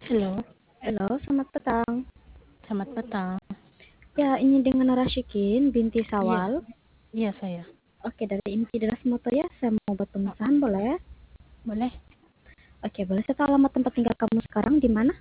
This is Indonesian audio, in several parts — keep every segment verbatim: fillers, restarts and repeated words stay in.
Halo, Halo, selamat petang. selamat petang. Ya, ini dengan Narashikin binti Iya, Sawal. iya saya. Oke, dari Inti Deras Motoya, saya mau buat pemesanan, boleh? Boleh? Oke, boleh saya tahu alamat tempat tinggal kamu sekarang di mana?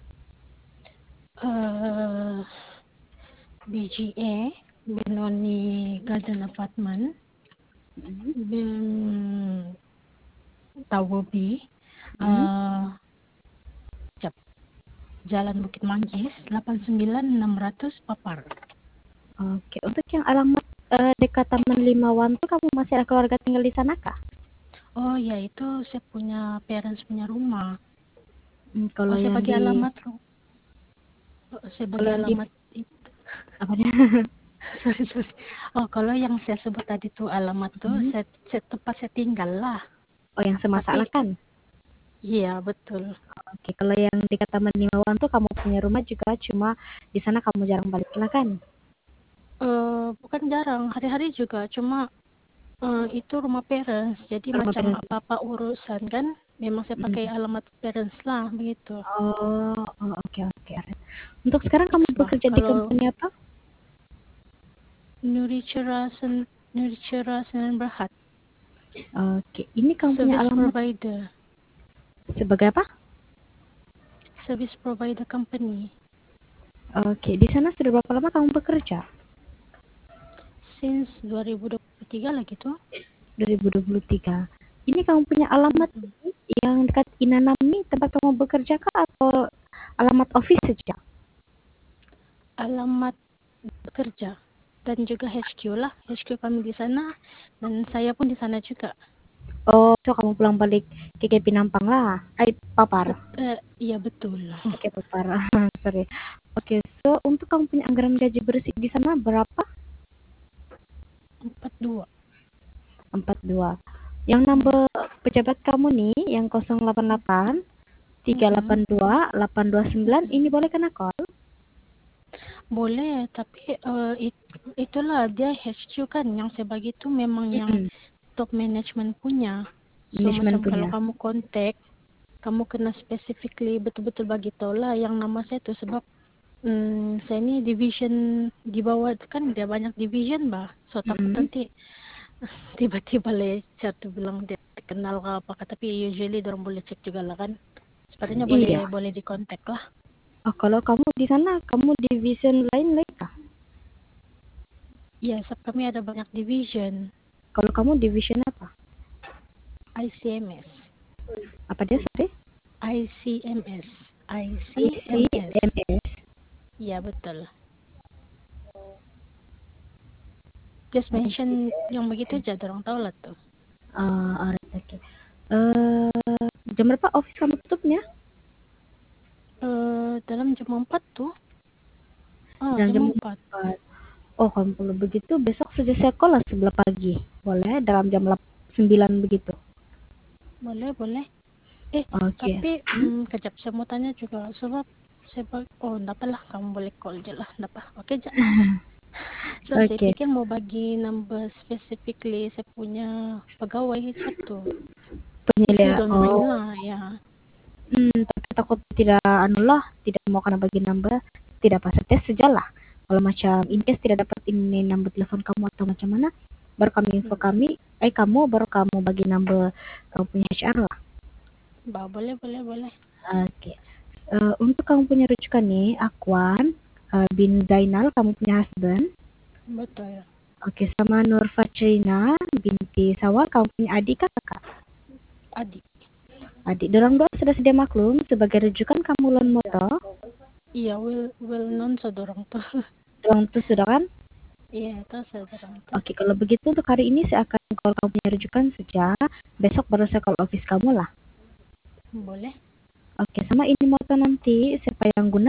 Eh, B G A, Benoni Garden Apartment, Mm-mm. Ben Tawobi, Mm-mm. eh, Jap, Jalan Bukit Manggis, delapan sembilan enam ratus Papar. Oke, untuk yang alamat eh, dekat Taman Limawan tuh kamu masih ada keluarga tinggal di sana kah? Oh ya, itu saya punya parents punya rumah. Hmm, Oh, kalau saya yang bagi di alamat. ru- oh, saya kalau bagi yang di alamat itu. apa dia? Sorry, sorry. Oh, kalau yang saya sebut tadi tuh alamat tuh, Hmm. saya, saya tempat saya tinggal lah. Oh, yang Tapi, semasalah kan? iya betul. Oke, kalau yang dekat Taman Limawan tuh kamu punya rumah juga, cuma di sana kamu jarang balik lah kan? Eh, bukan jarang, hari-hari juga. Cuma eh, itu rumah parents. Jadi Rumah macam parents. apa-apa urusan kan, memang saya pakai Mm. alamat parents lah begitu. Oh, oh, oke oke. Untuk sekarang kamu Bah, bekerja di kalau company apa? Nuricera Sen Nuricera Senen Berhad, Oke, ini kamu punya service alamat provider, sebagai apa? service provider company. Oke, di sana sudah berapa lama kamu bekerja? Since dua ribu dua puluh tiga lah gitu. dua ribu dua puluh tiga. Ini kamu punya alamat Mm-mm. yang dekat Inanami tempat kamu bekerja kah atau alamat office saja? Alamat bekerja dan juga H Q lah, H Q kami di sana dan saya pun di sana juga. Oh, so kamu pulang balik ke K P Nampang lah. Ay, Papar. Bet, eh, iya betul. Oke, Papar. Sorry. Oke, so untuk kamu punya anggaran gaji bersih di sana berapa? Empat dua. Empat dua. Yang Hmm. nambah pejabat kamu nih yang nol delapan delapan tiga Mm-mm. delapan dua delapan dua sembilan Mm-mm. ini boleh kena call? Boleh, tapi eh, it- itulah dia H Q kan yang saya bagi itu memang yang Mm-mm. top management punya. So Manajemen macam kalau punya. kamu kontak, kamu kena specifically betul-betul bagi tahu lah yang nama saya itu sebab hmm, saya ini division di bawah kan dia banyak division bah. So takut Mm-mm. nanti tiba-tiba lecet tuh bilang dia kenal ke apa, tapi usually orang boleh cek juga lah kan. Sepertinya boleh Iya. boleh dikontak lah. Oh, kalau kamu di sana, kamu division lain lagi kah? Ya, sebab kami ada banyak division. Kalau kamu division apa? I C M S. Apa dia, sorry? I C M S. I C M S. I C M S. Ya, betul. Just mention yang begitu aja, orang tahu lah tuh. Uh, alright, oke. Okay. Uh, jam berapa office kamu tutupnya? Eh, dalam jam empat tuh. Ah, Jam jam jam empat. empat. Oh, kalau begitu besok saja saya call lah sebelah pagi. Boleh dalam jam sembilan begitu. Boleh, boleh. Eh, Oke. Okay. tapi Hmm? hmm, kejap saya mau tanya juga sebab saya bag- oh, enggak apa lah, kamu boleh call aja lah, enggak apa. Oke, aja. So, saya Oke. Okay. pikir mau bagi number specifically saya punya pegawai satu. Usually Penyelia. don't mind Oh. lah, ya. Hmm, tapi takut tidak anu lah, tidak mau karena bagi number, tidak pas tes sejalah. Kalau macam in case tidak dapat ini number telepon kamu atau macam mana, baru kami info Hmm. kami, eh kamu baru kamu bagi number kamu punya H R lah. Bah, boleh, boleh, boleh. Oke. Okay. Uh, untuk kamu punya rujukan nih, Akwan uh, bin Zainal, kamu punya husband. Betul. Oke, okay, sama Nur Fatrina binti Sawal, kamu punya adik kah kakak? Adik. Adik, dorong dua sudah sedia maklum sebagai rujukan kamu loan motor. Iya, well, well known sodorong tuh. Dorong tuh sudah kan? Iya, itu sodorong tuh. Oke, kalau begitu untuk hari ini saya akan call kamu punya rujukan saja. Besok baru saya call office kamu lah. Boleh. Oke, sama ini motor nanti siapa yang guna?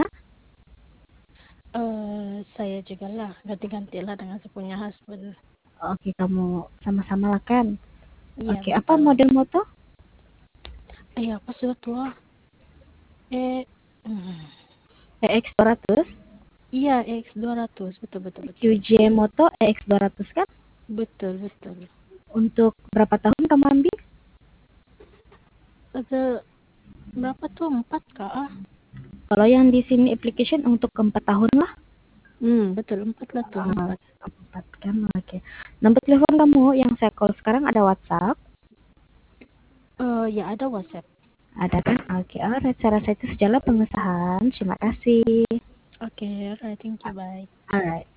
Eh, saya juga lah, ganti-ganti lah dengan saya punya husband. Oke, kamu sama-sama lah kan? Iya, Oke, apa betul. model motor? Eh, apa sih tua? Eh, hmm. E X dua ratus? Iya, X dua ratus, betul, betul, betul. Q J Moto E X dua ratus kan? Betul, betul. Untuk berapa tahun kamu ambil? Ada berapa tuh? Empat kah? Ah? Kalau yang di sini application untuk empat tahun lah. Hmm, betul empat lah tuh, Ah, empat. empat kan, oke. Nomor telepon kamu yang saya call sekarang ada WhatsApp? Eh, ya ada WhatsApp. Ada kan? Oke, alright. Saya rasa itu sejalan pengesahan. Terima kasih. Oke, alright, thank you, bye. Alright.